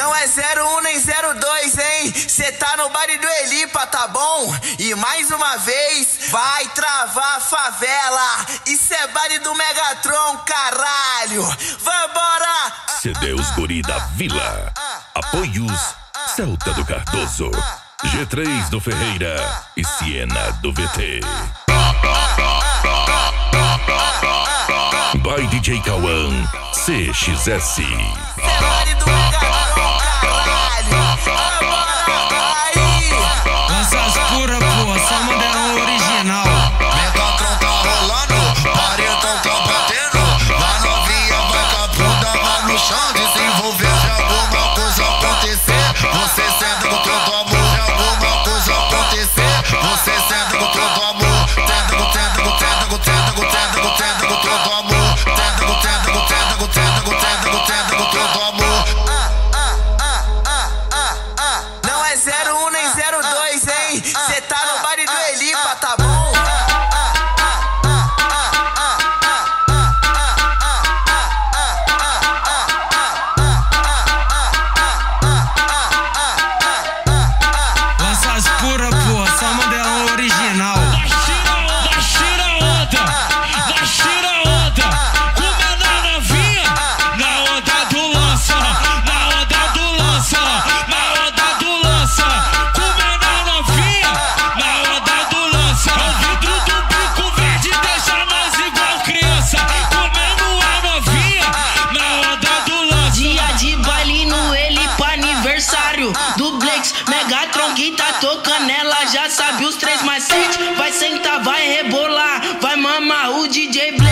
Não é 01 nem 02, hein? Cê tá no baile do Elipa, tá bom? E mais uma vez, vai travar a favela. Isso é baile do Megatron, caralho. Vambora! CDs Guri da Vila. Apoios Celta do Cardoso, G3 do Ferreira e Siena do VT. By DJ Cauã, CXS. Baile do Megatron, caralho. Vambora aí. Lança as puras, pô, só modelão original. Megatron tá rolando, paredão tá batendo. Vai novinha, vai com a bunda, vai no chão. Desenvolver se alguma coisa acontecer. Você senta com todo amor, se alguma coisa acontecer. Você senta com todo amor, tenta com todo amor. Tenta com todo amor. Não é 01 nem 02, hein? Cê tá no baile do Elipa, tá bom? Lança as puras, pô, só modelão original. Vai tira onda, vai tira onda. Como é na novinha, na onda do lança, na onda do lança, na onda do lança. Como é na novinha, na onda do lança. O vidro do bico verde deixa nós igual criança. Comendo a novinha, na onda do lança. Dia de baile no Elipa, aniversário do Blex. Megatron que tá tocando, ela já sabe os 3 mais 7. Vai sentar, vai rebolar, vai mamar o DJ Blex.